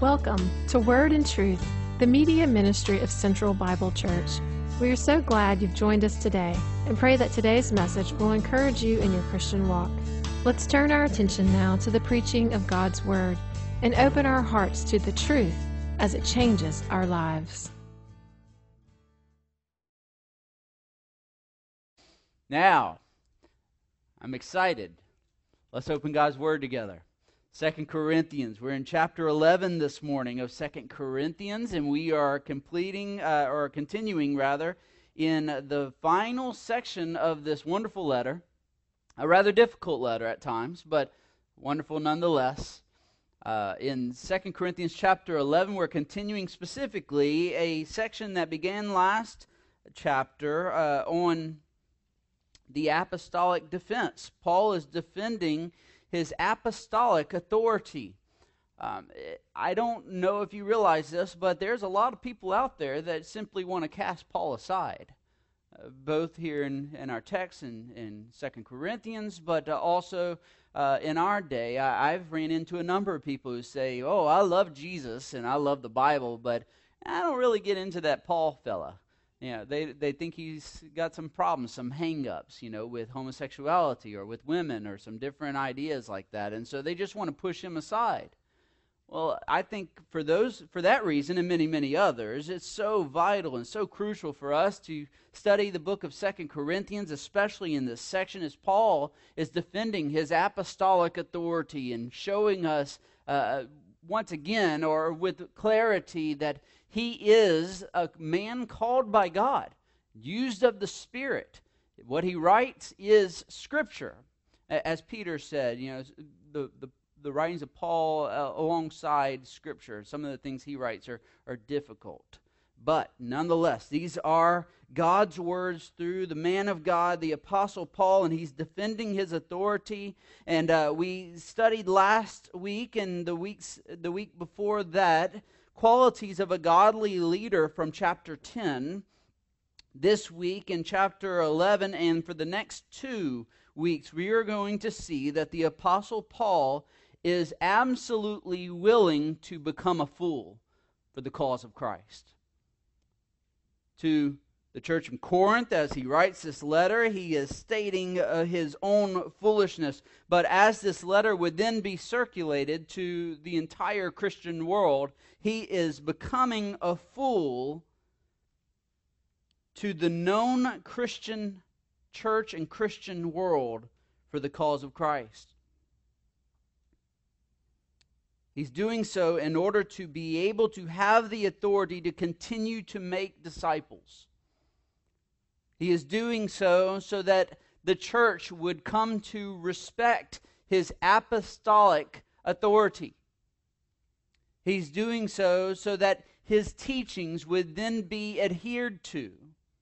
Welcome to Word and Truth, the media ministry of Central Bible Church. We are so glad you've joined us today and pray that today's message will encourage you in your Christian walk. Let's turn our attention now to the preaching of God's Word and open our hearts to the truth as it changes our lives. Now, I'm excited. Let's open God's Word together. 2 Corinthians. We're in chapter 11 this morning of 2 Corinthians, and we are continuing in the final section of this wonderful letter. A rather difficult letter at times, but wonderful nonetheless. In 2 Corinthians chapter 11, we're continuing specifically a section that began last chapter on the apostolic defense. Paul is defending his apostolic authority. I don't know if you realize this, but there's a lot of people out there that simply want to cast Paul aside, both here in our text in 2 Corinthians, but also in our day. I've ran into a number of people who say, oh, I love Jesus and I love the Bible, but I don't really get into that Paul fella. Yeah, they think he's got some problems, some hang-ups, with homosexuality or with women or some different ideas like that, and so they just want to push him aside. Well, I think for that reason and many, many others, it's so vital and so crucial for us to study the book of 2 Corinthians, especially in this section, as Paul is defending his apostolic authority and showing us once again, or with clarity, that he is a man called by God, used of the Spirit. What he writes is Scripture. As Peter said, the writings of Paul alongside Scripture, some of the things he writes are difficult. But nonetheless, these are God's words through the man of God, the Apostle Paul, and he's defending his authority. And we studied last week and the week before that qualities of a godly leader from chapter 10. This week in chapter 11 and for the next 2 weeks, we are going to see that the Apostle Paul is absolutely willing to become a fool for the cause of Christ. To the church in Corinth, as he writes this letter, he is stating his own foolishness. But as this letter would then be circulated to the entire Christian world, he is becoming a fool to the known Christian church and Christian world for the cause of Christ. He's doing so in order to be able to have the authority to continue to make disciples. He is doing so that the church would come to respect his apostolic authority. He's doing so that his teachings would then be adhered to.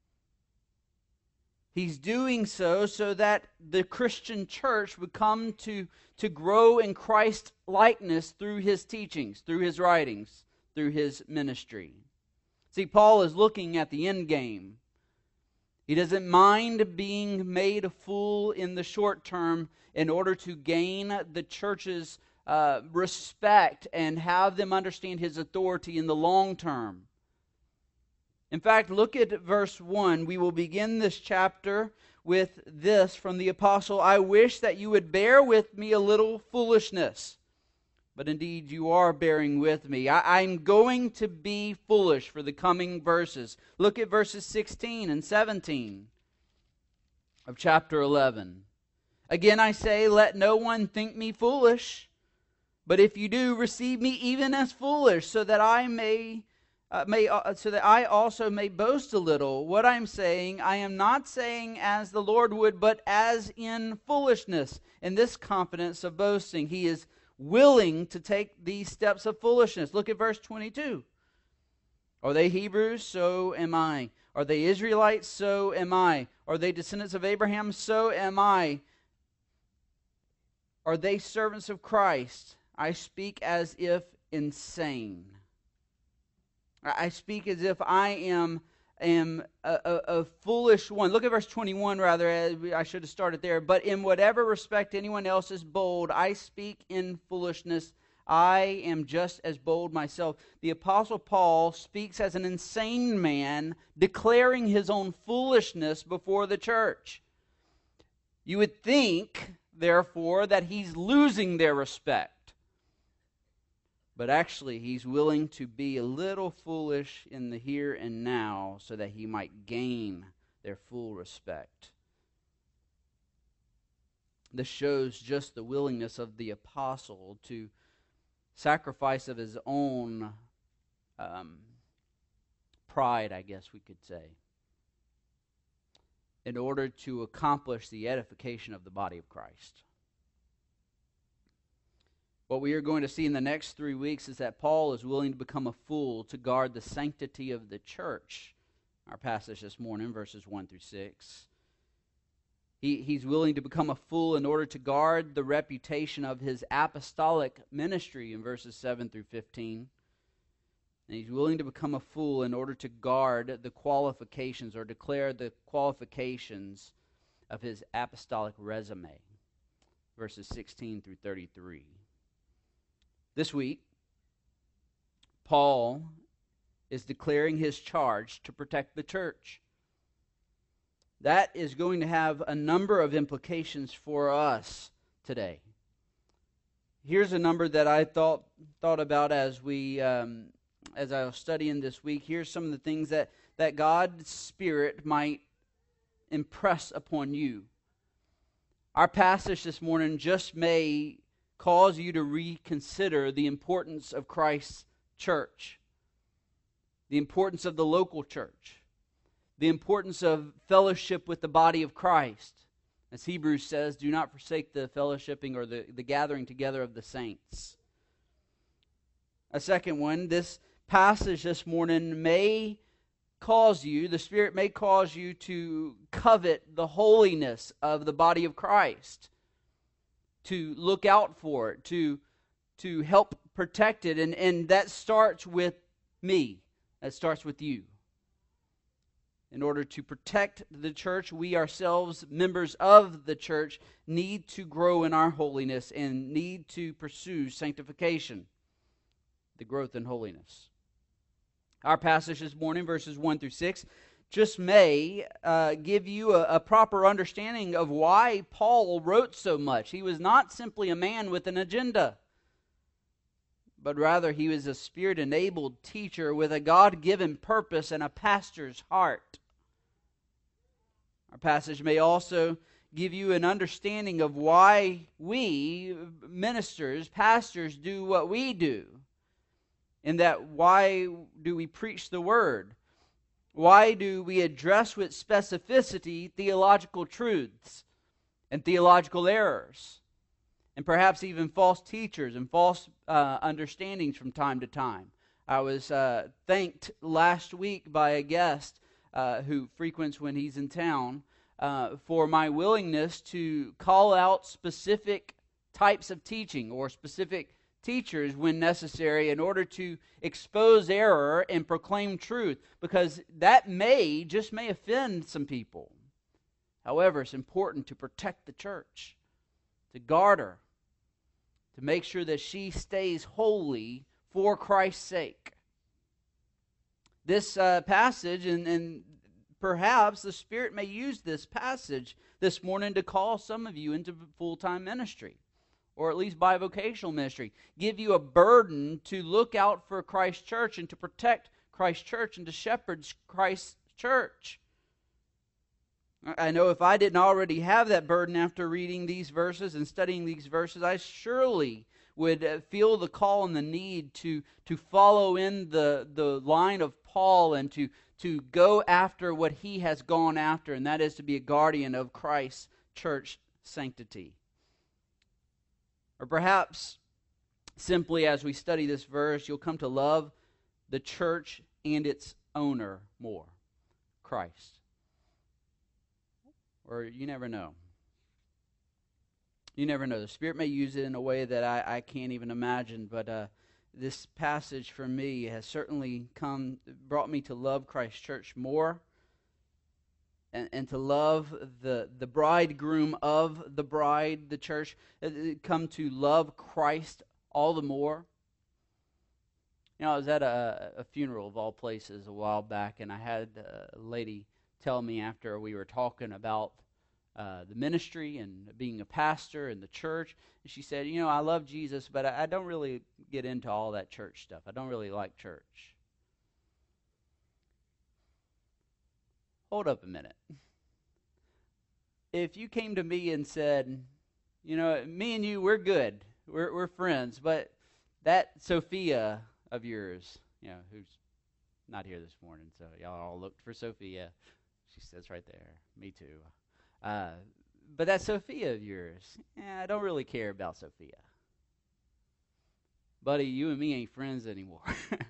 He's doing so that the Christian church would come to grow in Christ likeness through his teachings, through his writings, through his ministry. See, Paul is looking at the end game. He doesn't mind being made a fool in the short term in order to gain the church's respect and have them understand his authority in the long term. In fact, look at verse 1. We will begin this chapter with this from the apostle. I wish that you would bear with me a little foolishness. But indeed, you are bearing with me. I'm going to be foolish for the coming verses. Look at verses 16 and 17 of chapter 11. Again, I say, let no one think me foolish. But if you do, receive me even as foolish, so that I also may boast a little. What I'm saying, I am not saying as the Lord would, but as in foolishness. In this confidence of boasting, he is willing to take these steps of foolishness. Look at verse 22. Are they Hebrews? So am I. Are they Israelites? So am I. Are they descendants of Abraham? So am I. Are they servants of Christ? I speak as if insane. I speak as if I am a foolish one. Look at verse 21 rather. I should have started there. But in whatever respect anyone else is bold, I speak in foolishness. I am just as bold myself. The Apostle Paul speaks as an insane man, declaring his own foolishness before the church. You would think, therefore, that he's losing their respect. But actually, he's willing to be a little foolish in the here and now so that he might gain their full respect. This shows just the willingness of the apostle to sacrifice of his own pride, I guess we could say, in order to accomplish the edification of the body of Christ. What we are going to see in the next 3 weeks is that Paul is willing to become a fool to guard the sanctity of the church. Our passage this morning, verses 1 through 6. He's willing to become a fool in order to guard the reputation of his apostolic ministry in verses 7 through 15. And he's willing to become a fool in order to guard the qualifications or declare the qualifications of his apostolic resume, verses 16 through 33. This week, Paul is declaring his charge to protect the church. That is going to have a number of implications for us today. Here's a number that I thought about as I was studying this week. Here's some of the things that God's Spirit might impress upon you. Our passage this morning just may cause you to reconsider the importance of Christ's church, the importance of the local church, the importance of fellowship with the body of Christ. As Hebrews says, do not forsake the fellowshipping or the gathering together of the saints. A second one, this passage this morning may cause you, the Spirit may cause you to covet the holiness of the body of Christ, to look out for it, to help protect it. And that starts with me. That starts with you. In order to protect the church, we ourselves, members of the church, need to grow in our holiness and need to pursue sanctification, the growth in holiness. Our passage this morning, verses 1 through 6, just may give you a proper understanding of why Paul wrote so much. He was not simply a man with an agenda, but rather he was a Spirit-enabled teacher with a God-given purpose and a pastor's heart. Our passage may also give you an understanding of why we, ministers, pastors, do what we do. In that, why do we preach the Word? Why do we address with specificity theological truths and theological errors? And perhaps even false teachers and false understandings from time to time. I was thanked last week by a guest who frequents when he's in town for my willingness to call out specific types of teaching or specific teachers when necessary in order to expose error and proclaim truth, because that may offend some people. However, it's important to protect the church, to guard her, to make sure that she stays holy for Christ's sake. This passage, and perhaps the Spirit may use this passage this morning to call some of you into full-time ministry, or at least bivocational ministry. Give you a burden to look out for Christ's church and to protect Christ's church and to shepherd Christ's church. I know if I didn't already have that burden after reading these verses and studying these verses, I surely would feel the call and the need to follow in the line of Paul and to go after what he has gone after, and that is to be a guardian of Christ's church sanctity. Or perhaps, simply as we study this verse, you'll come to love the church and its owner more, Christ. Or you never know. You never know. The Spirit may use it in a way that I can't even imagine, but this passage for me has certainly brought me to love Christ's church more and to love the bridegroom of the bride, the church, come to love Christ all the more. I was at a funeral of all places a while back, and I had a lady tell me after we were talking about the ministry and being a pastor in the church, and she said, I love Jesus, but I don't really get into all that church stuff. I don't really like church. Hold up a minute. If you came to me and said, me and you, we're good, we're friends, but that Sophia of yours, who's not here this morning, so y'all all looked for Sophia. She sits right there. Me too. But that Sophia of yours, I don't really care about Sophia. Buddy, you and me ain't friends anymore.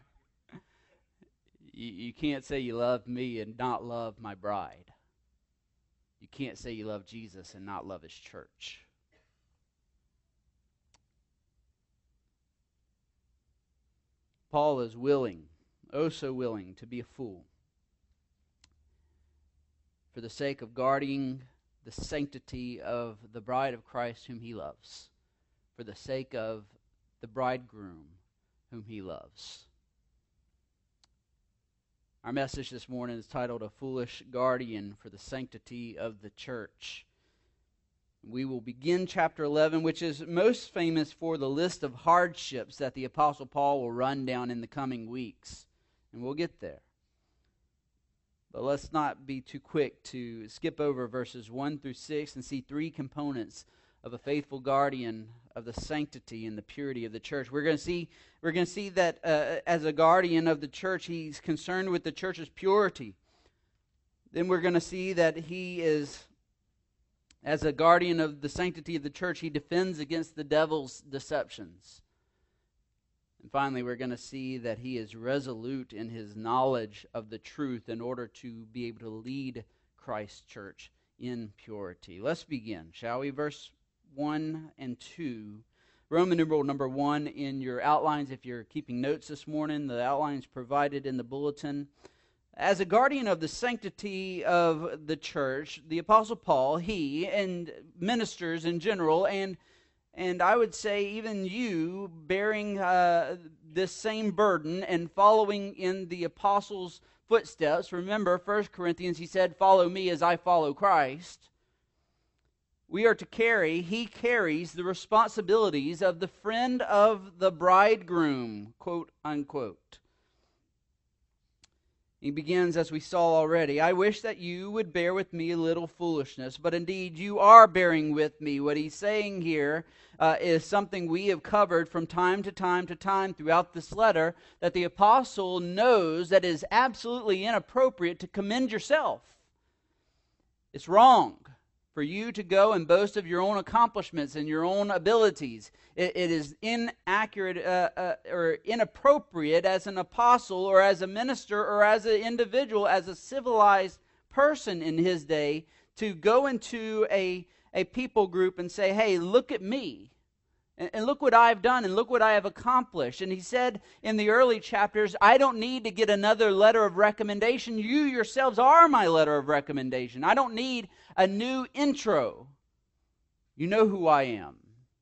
You can't say you love me and not love my bride. You can't say you love Jesus and not love his church. Paul is willing, oh so willing, to be a fool for the sake of guarding the sanctity of the bride of Christ whom he loves, for the sake of the bridegroom whom he loves. Our message this morning is titled, A Foolish Guardian for the Sanctity of the Church. We will begin chapter 11, which is most famous for the list of hardships that the Apostle Paul will run down in the coming weeks. And we'll get there. But let's not be too quick to skip over verses 1 through 6 and see three components of a faithful guardian of the sanctity and the purity of the church. We're going to see that as a guardian of the church, he's concerned with the church's purity. Then we're going to see that he is, as a guardian of the sanctity of the church, he defends against the devil's deceptions. And finally, we're going to see that he is resolute in his knowledge of the truth in order to be able to lead Christ's church in purity. Let's begin, shall we? Verse 1 and 2. Roman numeral number 1 in your outlines. If you're keeping notes this morning, the outlines provided in the bulletin. As a guardian of the sanctity of the church, the Apostle Paul, he and ministers in general, and I would say even you bearing this same burden and following in the apostles' footsteps. Remember, 1 Corinthians, he said, follow me as I follow Christ. We are to carry, he carries the responsibilities of the friend of the bridegroom, quote unquote. He begins, as we saw already, I wish that you would bear with me a little foolishness, but indeed you are bearing with me. What he's saying here is something we have covered from time to time to time throughout this letter, that the apostle knows that it is absolutely inappropriate to commend yourself. It's wrong for you to go and boast of your own accomplishments and your own abilities. It is inaccurate or inappropriate as an apostle or as a minister or as an individual, as a civilized person in his day, to go into a people group and say, hey, look at me. And look what I've done and look what I have accomplished. And he said in the early chapters, I don't need to get another letter of recommendation. You yourselves are my letter of recommendation. I don't need a new intro. You know who I am.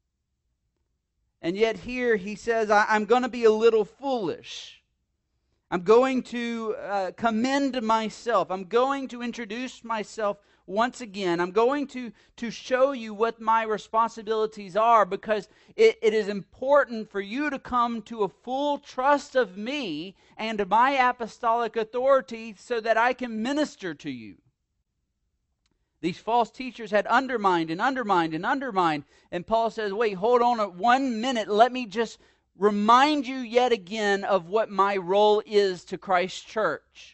And yet here he says, I'm going to be a little foolish. I'm going to commend myself. I'm going to introduce myself once again. I'm going to show you what my responsibilities are, because it is important for you to come to a full trust of me and my apostolic authority so that I can minister to you. These false teachers had undermined and undermined and undermined. And Paul says, wait, hold on 1 minute. Let me just remind you yet again of what my role is to Christ's church.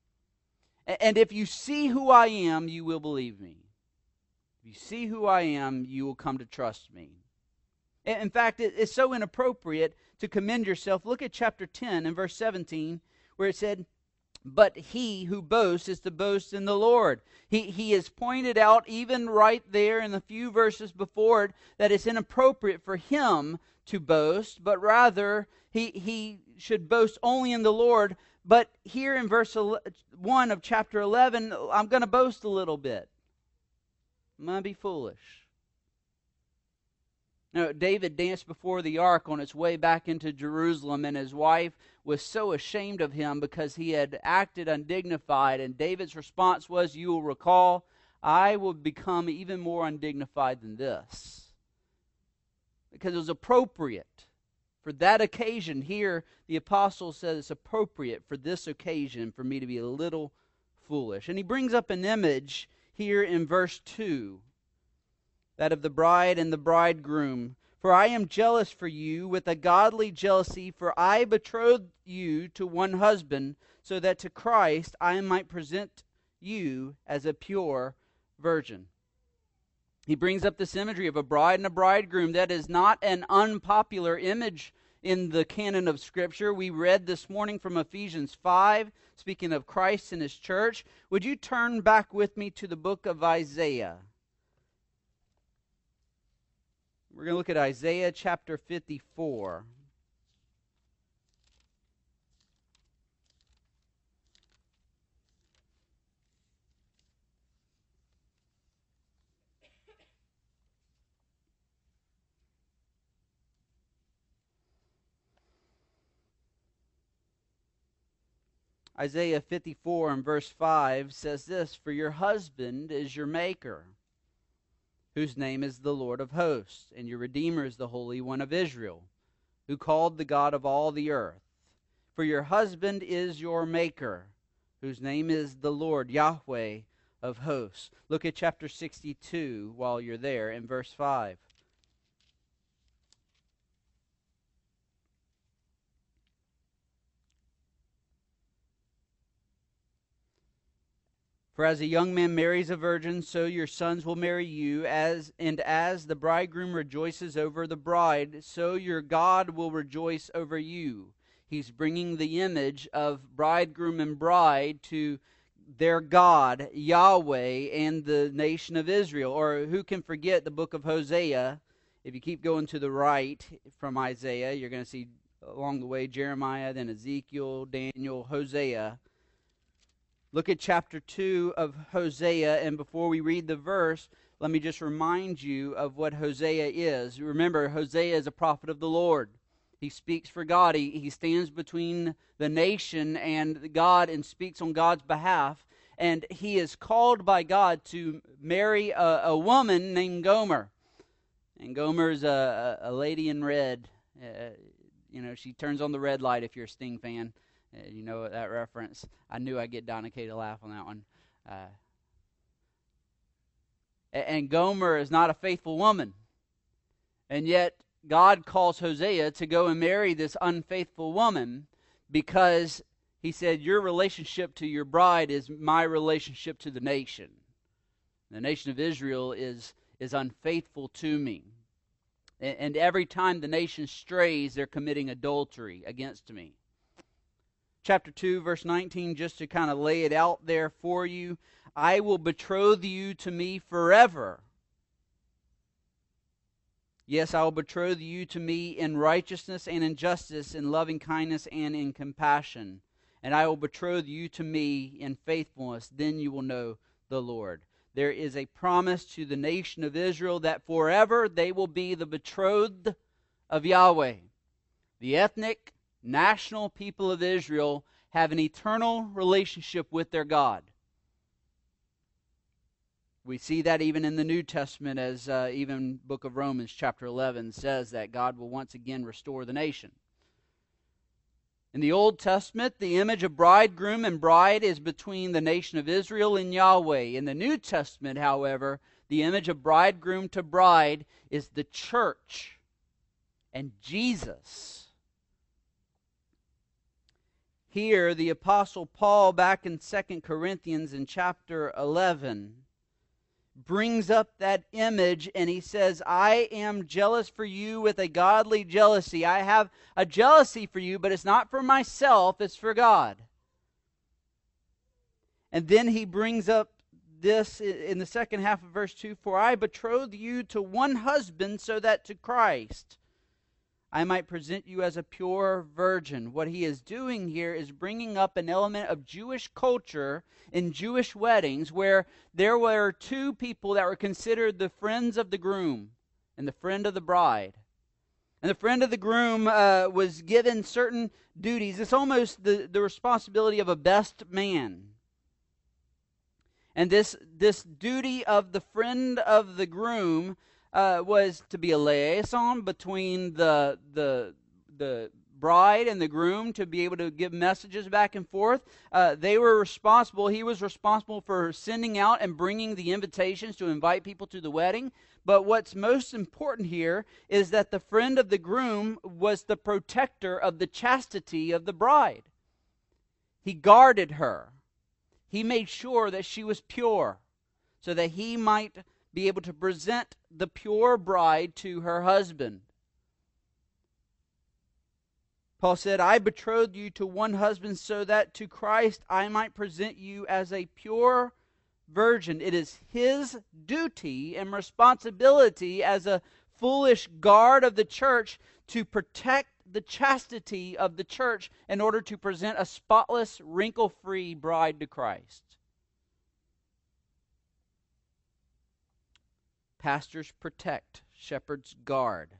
And if you see who I am, you will believe me. If you see who I am, you will come to trust me. In fact, it's so inappropriate to commend yourself. Look at chapter 10 and verse 17, where it said, but he who boasts is to boast in the Lord. He has pointed out even right there in the few verses before it that it's inappropriate for him to boast, but rather he should boast only in the Lord. But here in verse 1 of chapter 11, I'm going to boast a little bit. I'm going to be foolish. Now, David danced before the ark on its way back into Jerusalem, and his wife was so ashamed of him because he had acted undignified. And David's response was, you will recall, I will become even more undignified than this. Because it was appropriate for that occasion. Here, the apostle says it's appropriate for this occasion for me to be a little foolish. And he brings up an image here in verse 2. That of the bride and the bridegroom. For I am jealous for you with a godly jealousy, for I betrothed you to one husband, so that to Christ I might present you as a pure virgin. He brings up this imagery of a bride and a bridegroom. That is not an unpopular image in the canon of Scripture. We read this morning from Ephesians 5, speaking of Christ and His church. Would you turn back with me to the book of Isaiah? We're going to look at Isaiah chapter 54. Isaiah 54 and verse 5 says this, for your husband is your maker, whose name is the Lord of hosts, and your Redeemer is the Holy One of Israel, who called the God of all the earth. For your husband is your maker, whose name is the Lord, Yahweh of hosts. Look at chapter 62 while you're there in verse 5. For as a young man marries a virgin, so your sons will marry you, as the bridegroom rejoices over the bride, so your God will rejoice over you. He's bringing the image of bridegroom and bride to their God, Yahweh, and the nation of Israel. Or who can forget the book of Hosea? If you keep going to the right from Isaiah, you're going to see along the way Jeremiah, then Ezekiel, Daniel, Hosea. Look at chapter 2 of Hosea, and before we read the verse, let me just remind you of what Hosea is. Remember, Hosea is a prophet of the Lord. He speaks for God. He stands between the nation and God and speaks on God's behalf. And he is called by God to marry a woman named Gomer. And Gomer is a lady in red. She turns on the red light if you're a Sting fan. You know that reference. I knew I'd get Donna Kay to laugh on that one. And Gomer is not a faithful woman. And yet God calls Hosea to go and marry this unfaithful woman because he said, your relationship to your bride is my relationship to the nation. The nation of Israel is unfaithful to me. And every time the nation strays, they're committing adultery against me. Chapter 2, verse 19, just to kind of lay it out there for you. I will betroth you to me forever. Yes, I will betroth you to me in righteousness and in justice, in loving kindness and in compassion. And I will betroth you to me in faithfulness. Then you will know the Lord. There is a promise to the nation of Israel that forever they will be the betrothed of Yahweh. The ethnic, national people of Israel have an eternal relationship with their God. We see that even in the New Testament, as even book of Romans chapter 11 says that God will once again restore the nation. In the Old Testament, the image of bridegroom and bride is between the nation of Israel and Yahweh. In the New Testament, however, the image of bridegroom to bride is the church and Jesus. Here, the Apostle Paul, back in 2 Corinthians in chapter 11, brings up that image and he says, I am jealous for you with a godly jealousy. I have a jealousy for you, but it's not for myself, it's for God. And then he brings up this in the second half of verse 2, for I betroth you to one husband so that to Christ I might present you as a pure virgin. What he is doing here is bringing up an element of Jewish culture in Jewish weddings where there were two people that were considered the friends of the groom. and the friend of the bride. And the friend of the groom was given certain duties. It's almost the responsibility of a best man. And this duty of the friend of the groom was to be a liaison between the bride and the groom, to be able to give messages back and forth. He was responsible for sending out and bringing the invitations to invite people to the wedding. But what's most important here is that the friend of the groom was the protector of the chastity of the bride. He guarded her. He made sure that she was pure, so that he might be able to present the pure bride to her husband. Paul said, I betrothed you to one husband so that to Christ I might present you as a pure virgin. It is his duty and responsibility as a foolish guard of the church to protect the chastity of the church in order to present a spotless, wrinkle-free bride to Christ. Pastors protect, shepherds guard.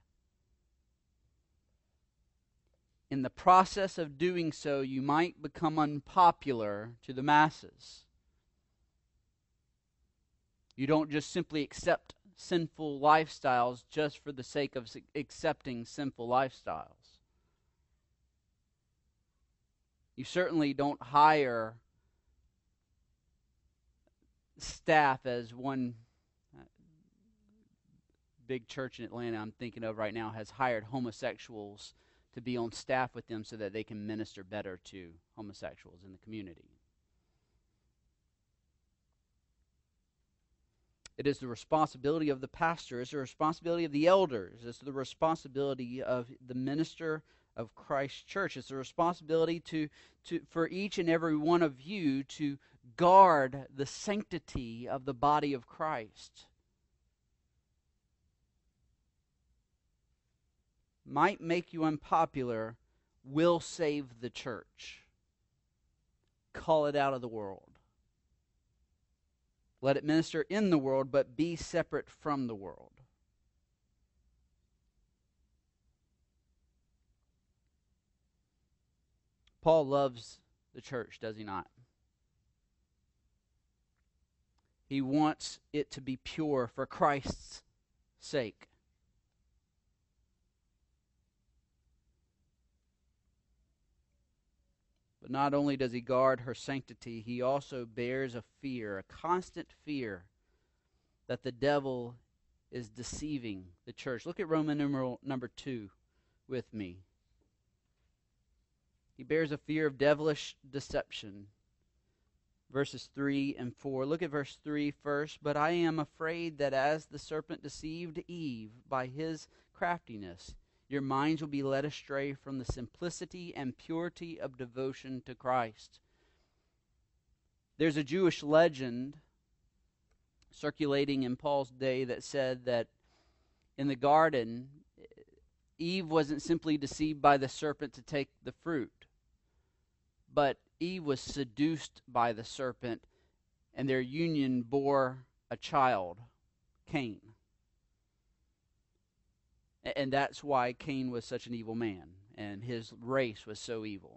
In the process of doing so, you might become unpopular to the masses. You don't just simply accept sinful lifestyles just for the sake of accepting sinful lifestyles. You certainly don't hire staff, as one big church in Atlanta I'm thinking of right now has hired homosexuals to be on staff with them so that they can minister better to homosexuals in the community. It is the responsibility of the pastor, it's the responsibility of the elders, it's the responsibility of the minister of Christ's church. It's the responsibility for each and every one of you to guard the sanctity of the body of Christ. Might make you unpopular, will save the church. Call it out of the world. Let it minister in the world, but be separate from the world. Paul loves the church, does he not? He wants it to be pure for Christ's sake. But not only does he guard her sanctity, he also bears a fear, a constant fear, that the devil is deceiving the church. Look at Roman numeral number 2 with me. He bears a fear of devilish deception. Verses 3 and 4. Look at verse 3 first. But I am afraid that as the serpent deceived Eve by his craftiness, your minds will be led astray from the simplicity and purity of devotion to Christ. There's a Jewish legend circulating in Paul's day that said that in the garden, Eve wasn't simply deceived by the serpent to take the fruit, but Eve was seduced by the serpent, and their union bore a child, Cain. And that's why Cain was such an evil man, and his race was so evil.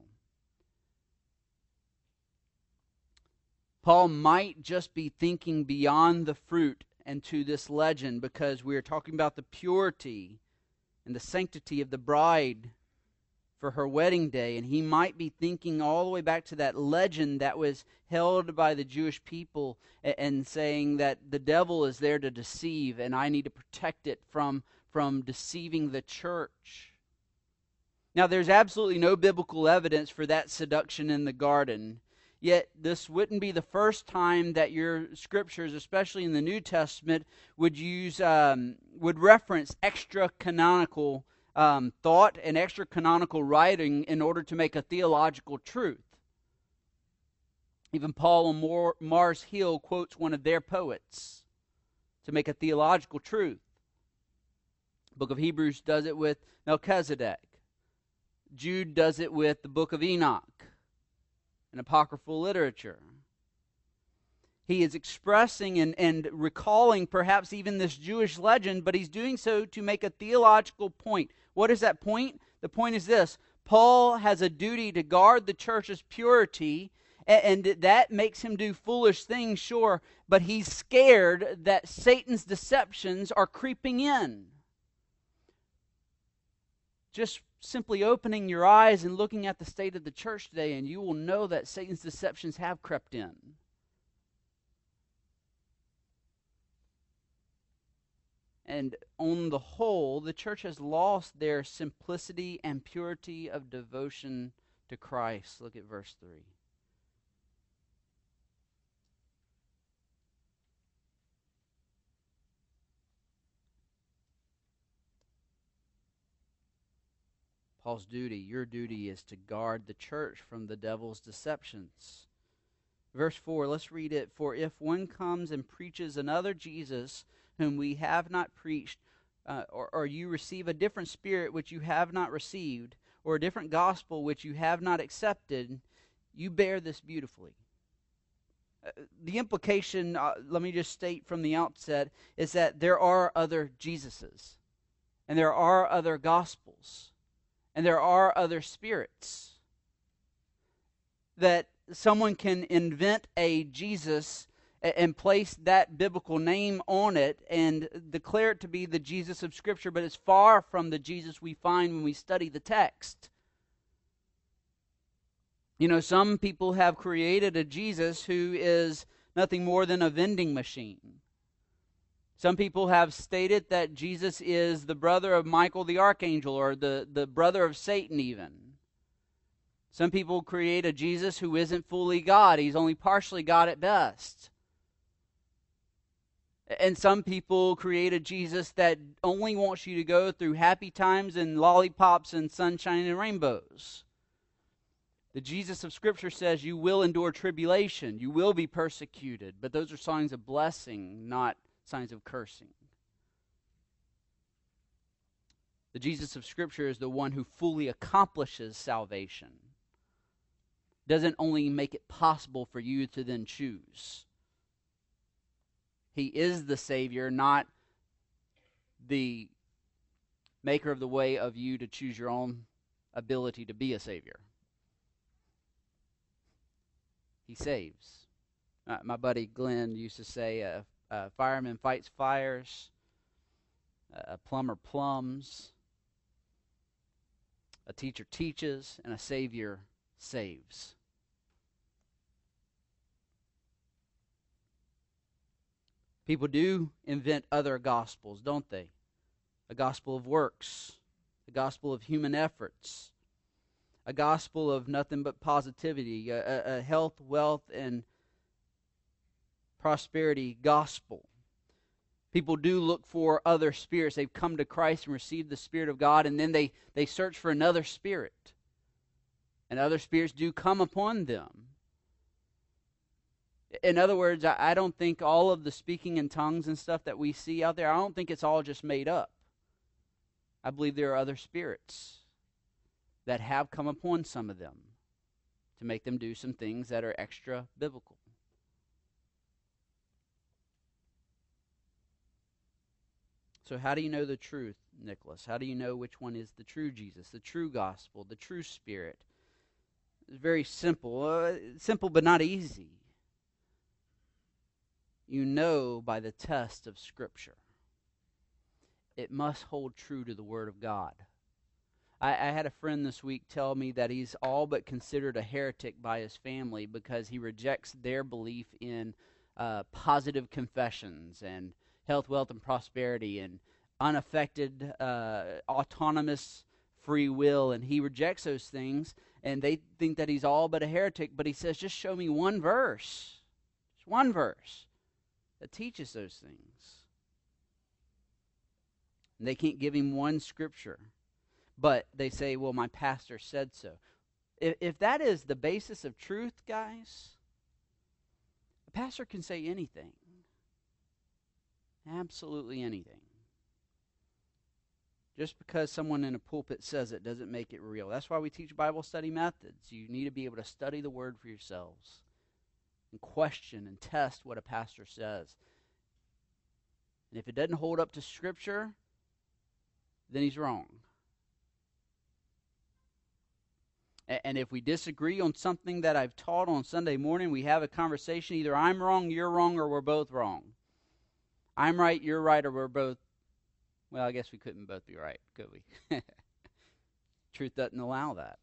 Paul might just be thinking beyond the fruit and to this legend, because we are talking about the purity and the sanctity of the bride for her wedding day, and he might be thinking all the way back to that legend that was held by the Jewish people and saying that the devil is there to deceive, and I need to protect it from deceiving the church. Now, there's absolutely no biblical evidence for that seduction in the garden. Yet, this wouldn't be the first time that your scriptures, especially in the New Testament, would reference extra-canonical thought and extra-canonical writing in order to make a theological truth. Even Paul on Mars Hill quotes one of their poets to make a theological truth. The book of Hebrews does it with Melchizedek. Jude does it with the book of Enoch and apocryphal literature. He is expressing and recalling perhaps even this Jewish legend, but he's doing so to make a theological point. What is that point? The point is this: Paul has a duty to guard the church's purity, and that makes him do foolish things, sure, but he's scared that Satan's deceptions are creeping in. Just simply opening your eyes and looking at the state of the church today, and you will know that Satan's deceptions have crept in. And on the whole, the church has lost their simplicity and purity of devotion to Christ. Look at verse 3. Paul's duty, your duty, is to guard the church from the devil's deceptions. Verse 4, let's read it. For if one comes and preaches another Jesus whom we have not preached, or you receive a different spirit which you have not received, or a different gospel which you have not accepted, you bear this beautifully. The implication, let me just state from the outset, is that there are other Jesuses, and there are other gospels, and there are other spirits. That someone can invent a Jesus and place that biblical name on it and declare it to be the Jesus of Scripture, but it's far from the Jesus we find when we study the text. You know, some people have created a Jesus who is nothing more than a vending machine. Some people have stated that Jesus is the brother of Michael the archangel, or the brother of Satan even. Some people create a Jesus who isn't fully God. He's only partially God at best. And some people create a Jesus that only wants you to go through happy times and lollipops and sunshine and rainbows. The Jesus of Scripture says you will endure tribulation, you will be persecuted, but those are signs of blessing, not signs of cursing. The Jesus of Scripture is the one who fully accomplishes salvation. Doesn't only make it possible for you to then choose. He is the Savior, not the maker of the way of you to choose your own ability to be a Savior. He saves. My buddy Glenn used to say, a fireman fights fires, a plumber plumbs, a teacher teaches, and a Savior saves. People do invent other gospels, don't they? A gospel of works, a gospel of human efforts, a gospel of nothing but positivity, a health, wealth, and prosperity gospel. People do look for other spirits. They've come to Christ and received the Spirit of God, and then they search for another spirit. And other spirits do come upon them. In other words, I don't think all of the speaking in tongues and stuff that we see out there, I don't think it's all just made up. I believe there are other spirits that have come upon some of them to make them do some things that are extra biblical. So how do you know the truth, Nicholas? How do you know which one is the true Jesus, the true gospel, the true Spirit? It's very simple. Simple but not easy. You know by the test of Scripture. It must hold true to the Word of God. I had a friend this week tell me that he's all but considered a heretic by his family because he rejects their belief in positive confessions and health, wealth, and prosperity and unaffected, autonomous free will, and he rejects those things, and they think that he's all but a heretic, but he says, just show me one verse. Just one verse that teaches those things. And they can't give him one scripture. But they say, well, my pastor said so. If that is the basis of truth, guys, a pastor can say anything. Absolutely anything. Just because someone in a pulpit says it doesn't make it real. That's why we teach Bible study methods. You need to be able to study the Word for yourselves. and question and test what a pastor says. And if it doesn't hold up to Scripture, then he's wrong. And if we disagree on something that I've taught on Sunday morning, we have a conversation. Either I'm wrong, you're wrong, or we're both wrong. I'm right, you're right, or we're both... Well, I guess we couldn't both be right, could we? Truth doesn't allow that.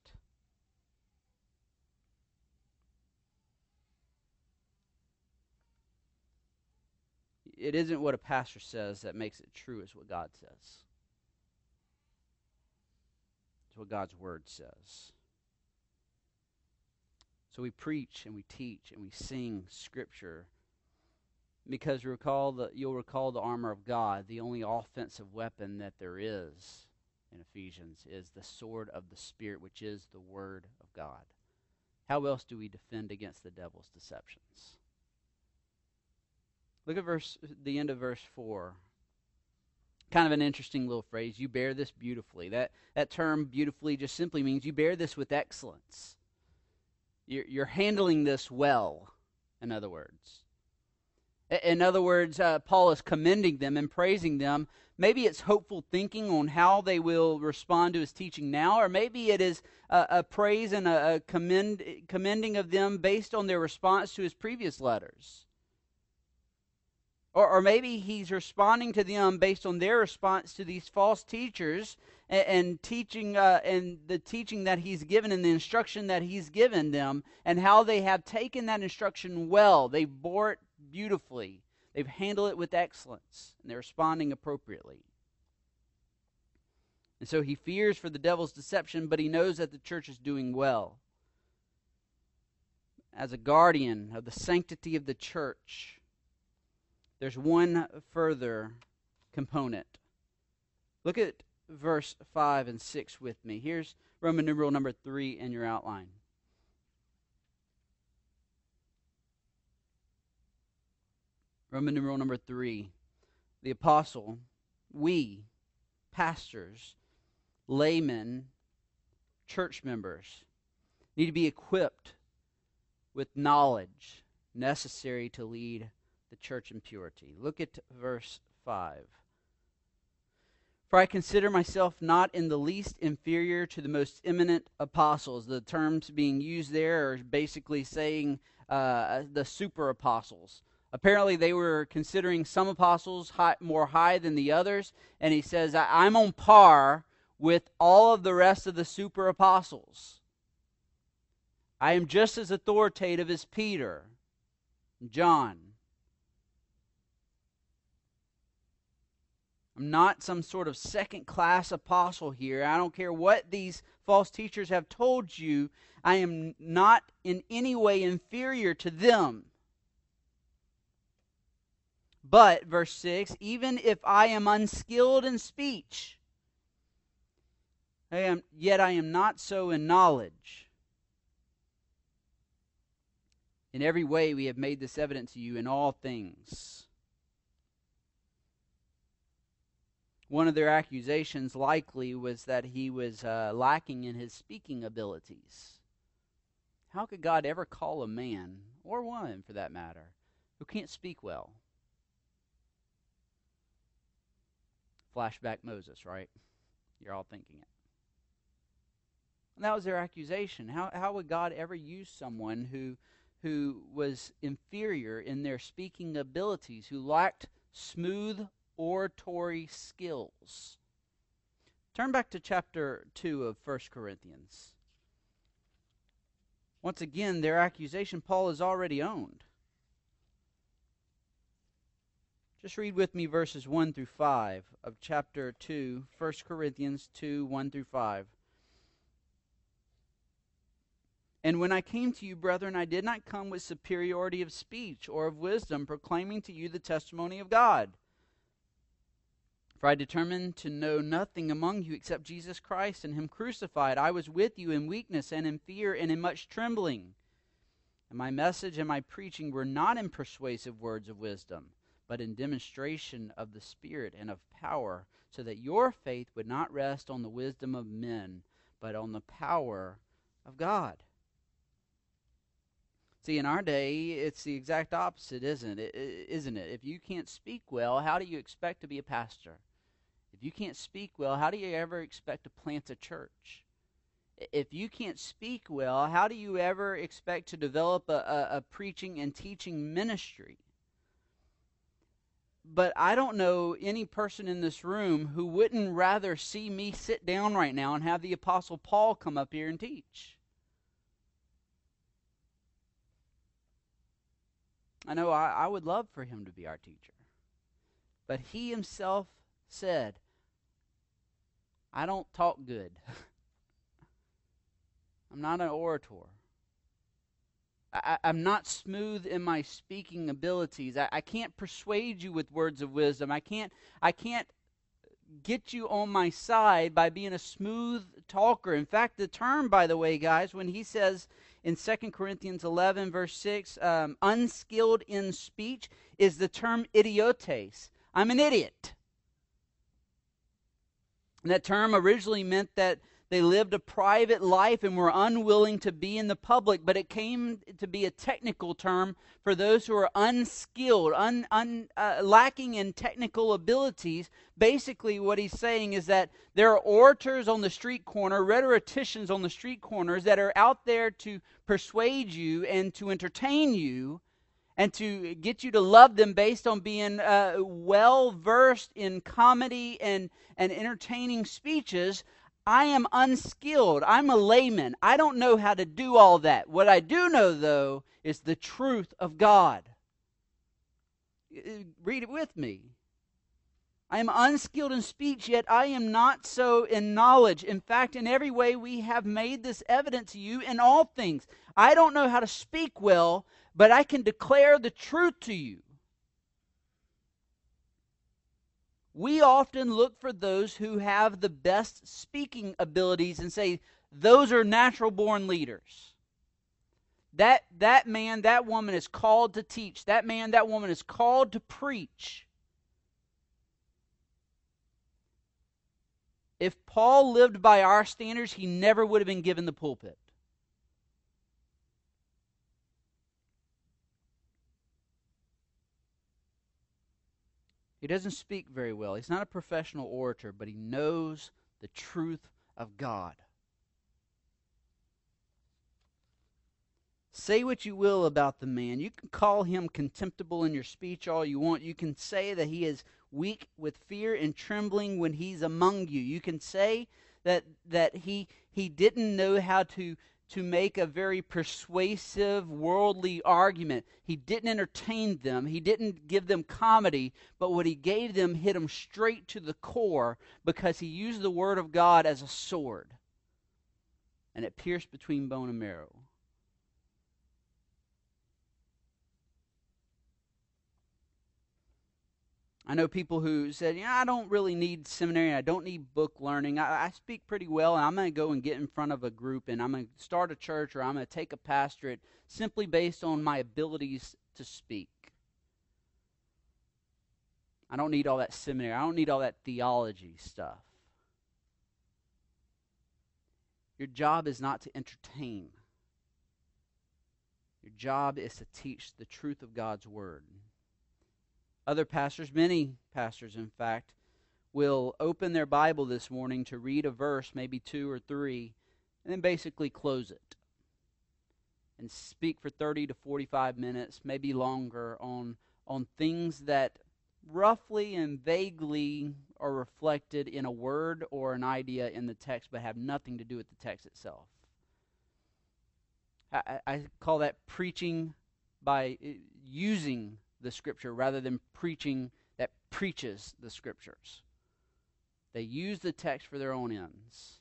It isn't what a pastor says that makes it true, it's what God says. It's what God's Word says. So we preach and we teach and we sing Scripture because you'll recall the armor of God. The only offensive weapon that there is in Ephesians is the sword of the Spirit, which is the Word of God. How else do we defend against the devil's deceptions? Look at the end of verse 4. Kind of an interesting little phrase. You bear this beautifully. That term beautifully just simply means you bear this with excellence. You're handling this well, in other words. In other words, Paul is commending them and praising them. Maybe it's hopeful thinking on how they will respond to his teaching now, or maybe it is a praise and a commending of them based on their response to his previous letters. Or maybe he's responding to them based on their response to these false teachers and teaching and the teaching that he's given and the instruction that he's given them, and how they have taken that instruction well. They bore it beautifully. They've handled it with excellence, and they're responding appropriately. And so he fears for the devil's deception, but he knows that the church is doing well. As a guardian of the sanctity of the church, there's one further component. Look at verse 5 and 6 with me. Here's Roman numeral number 3 in your outline. Roman numeral number 3. The apostle, we, pastors, laymen, church members, need to be equipped with knowledge necessary to lead the church in purity. Look at verse 5. For I consider myself not in the least inferior to the most eminent apostles. The terms being used there are basically saying the super apostles. Apparently they were considering some apostles more high than the others, and he says, I'm on par with all of the rest of the super apostles. I am just as authoritative as Peter, John. I'm not some sort of second-class apostle here. I don't care what these false teachers have told you. I am not in any way inferior to them. But, verse 6, even if I am unskilled in speech, yet I am not so in knowledge. In every way we have made this evident to you in all things. One of their accusations likely was that he was lacking in his speaking abilities. How could God ever call a man, or woman for that matter, who can't speak well? Flashback Moses, right? You're all thinking it. And that was their accusation. How would God ever use someone who was inferior in their speaking abilities, who lacked smooth oratory skills? Turn back to chapter 2 of 1 Corinthians. Once again, their accusation Paul has already owned. Just read with me verses 1 through 5 of chapter 2, 1 Corinthians 2, 1 through 5. And when I came to you, brethren, I did not come with superiority of speech or of wisdom, proclaiming to you the testimony of God. For I determined to know nothing among you except Jesus Christ and Him crucified. I was with you in weakness and in fear and in much trembling. And my message and my preaching were not in persuasive words of wisdom, but in demonstration of the Spirit and of power, so that your faith would not rest on the wisdom of men, but on the power of God. See, in our day, it's the exact opposite, isn't it? If you can't speak well, how do you expect to be a pastor? If you can't speak well, how do you ever expect to plant a church? If you can't speak well, how do you ever expect to develop a preaching and teaching ministry? But I don't know any person in this room who wouldn't rather see me sit down right now and have the Apostle Paul come up here and teach. I know I would love for him to be our teacher. But he himself said, I don't talk good. I'm not an orator. I'm not smooth in my speaking abilities. I can't persuade you with words of wisdom. I can't get you on my side by being a smooth talker. In fact, the term, by the way, guys, when he says in 2 Corinthians 11, verse 6, unskilled in speech, is the term idiotes. I'm an idiot. And that term originally meant that they lived a private life and were unwilling to be in the public, but it came to be a technical term for those who are unskilled, lacking in technical abilities. Basically, what he's saying is that there are orators on the street corner, rhetoricians on the street corners that are out there to persuade you and to entertain you and to get you to love them based on being well-versed in comedy and entertaining speeches. I am unskilled. I'm a layman. I don't know how to do all that. What I do know, though, is the truth of God. Read it with me. I am unskilled in speech, yet I am not so in knowledge. In fact, in every way we have made this evident to you in all things. I don't know how to speak well, but I can declare the truth to you. We often look for those who have the best speaking abilities and say, those are natural-born leaders. That man, that woman is called to teach. That man, that woman is called to preach. If Paul lived by our standards, he never would have been given the pulpit. He doesn't speak very well. He's not a professional orator, but he knows the truth of God. Say what you will about the man. You can call him contemptible in your speech all you want. You can say that he is weak with fear and trembling when he's among you. You can say that he didn't know how to make a very persuasive worldly argument. He didn't entertain them. He didn't give them comedy, but what he gave them hit them straight to the core because he used the word of God as a sword. And it pierced between bone and marrow. I know people who said, I don't really need seminary. I don't need book learning. I speak pretty well, and I'm going to go and get in front of a group, and I'm going to start a church, or I'm going to take a pastorate simply based on my abilities to speak. I don't need all that seminary. I don't need all that theology stuff. Your job is not to entertain. Your job is to teach the truth of God's word. Other pastors, many pastors in fact, will open their Bible this morning to read a verse, maybe 2 or 3, and then basically close it. And speak for 30 to 45 minutes, maybe longer, on things that roughly and vaguely are reflected in a word or an idea in the text, but have nothing to do with the text itself. I call that preaching by using the Scripture rather than preaching that preaches the Scriptures. They use the text for their own ends.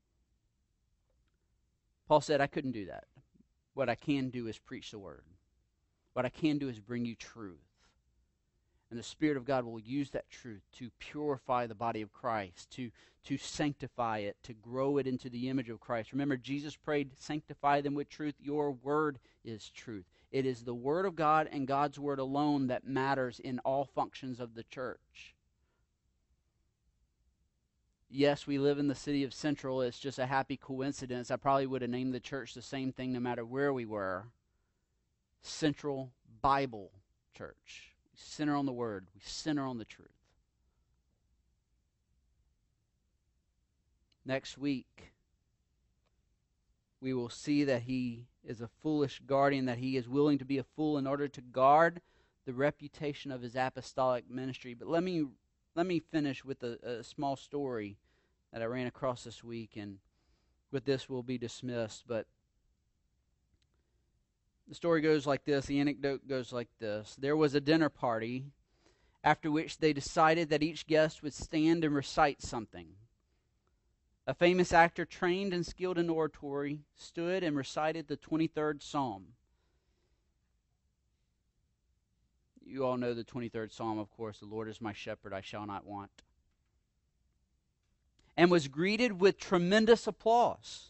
Paul said, I couldn't do that. What I can do is preach the Word. What I can do is bring you truth. And the Spirit of God will use that truth to purify the body of Christ, to sanctify it, to grow it into the image of Christ. Remember, Jesus prayed, sanctify them with truth. Your word is truth. It is the Word of God and God's Word alone that matters in all functions of the church. Yes, we live in the city of Central. It's just a happy coincidence. I probably would have named the church the same thing no matter where we were. Central Bible Church. We center on the Word. We center on the truth. Next week, we will see that he is a foolish guardian, that he is willing to be a fool in order to guard the reputation of his apostolic ministry. But let me finish with a small story that I ran across this week, and with this we'll be dismissed. But the story goes like this, the anecdote goes like this. There was a dinner party, after which they decided that each guest would stand and recite something. A famous actor trained and skilled in oratory stood and recited the 23rd Psalm. You all know the 23rd Psalm, of course. The Lord is my shepherd, I shall not want. And was greeted with tremendous applause.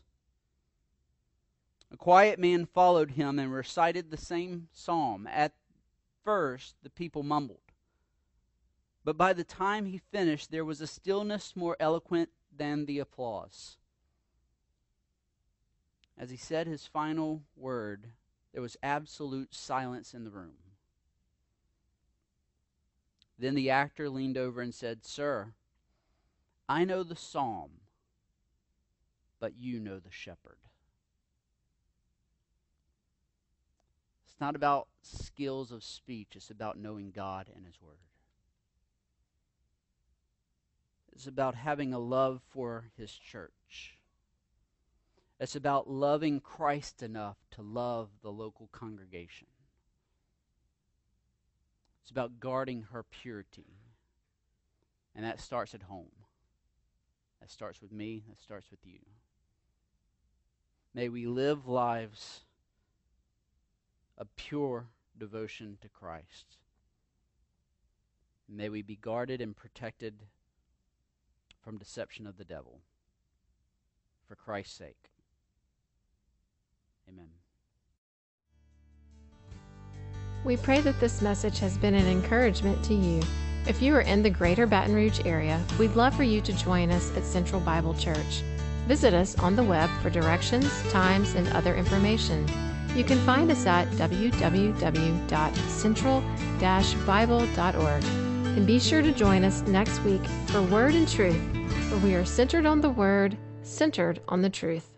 A quiet man followed him and recited the same psalm. At first, the people mumbled. But by the time he finished, there was a stillness more eloquent than the applause. As he said his final word, there was absolute silence in the room. Then the actor leaned over and said, "Sir, I know the psalm, but you know the shepherd." It's not about skills of speech, it's about knowing God and His Word. It's about having a love for His church. It's about loving Christ enough to love the local congregation. It's about guarding her purity. And that starts at home. That starts with me. That starts with you. May we live lives of pure devotion to Christ. May we be guarded and protected from deception of the devil. For Christ's sake. Amen. We pray that this message has been an encouragement to you. If you are in the greater Baton Rouge area, we'd love for you to join us at Central Bible Church. Visit us on the web for directions, times, and other information. You can find us at www.central-bible.org. And be sure to join us next week for Word and Truth, where we are centered on the Word, centered on the truth.